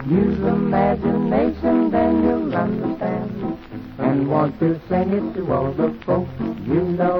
Use imagination, then you'll understand. And want to sing it to all the folks you know.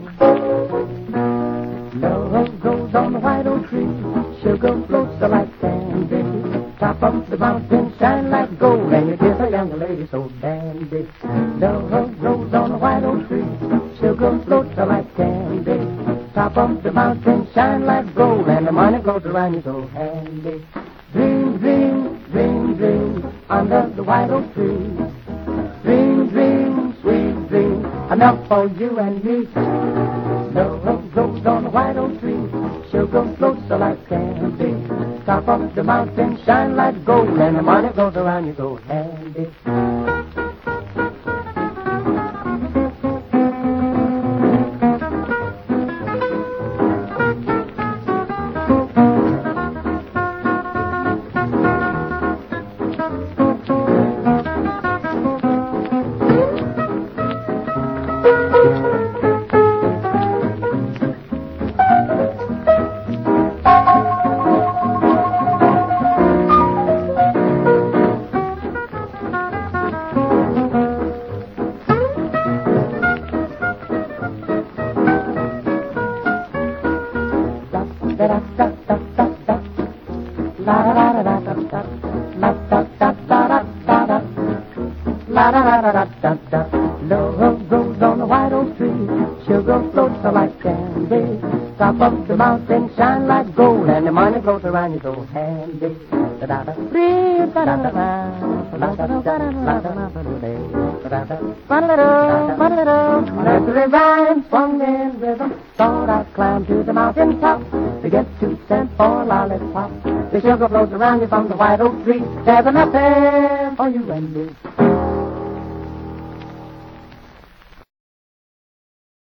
Love grows on the white oak tree. Sugar floats like candy. Top of the mountain shine like gold. And you kiss a young lady so dandy. Love grows on the white oak tree. Sugar floats like candy. Top of the mountain shine like gold. And the money goes around you so handy. Dream, dream, dream, dream under the white oak tree. Dream, dream, sweet dream, enough for you and me. Love grows on the white oak tree. Sugar floats like candy. Top of the mountain shine like gold. And the money goes around you so handy. Love grows on the white oak tree. Sugar floats like candy. Top of the mountain shine like gold. And the money goes around you so handy. Nursery rhyme, swung in rhythm. Thought I'd climb to the mountain top to get 2 cents for a lollipop. The sugar flows around you from the white oak tree. There's nothing for you and me.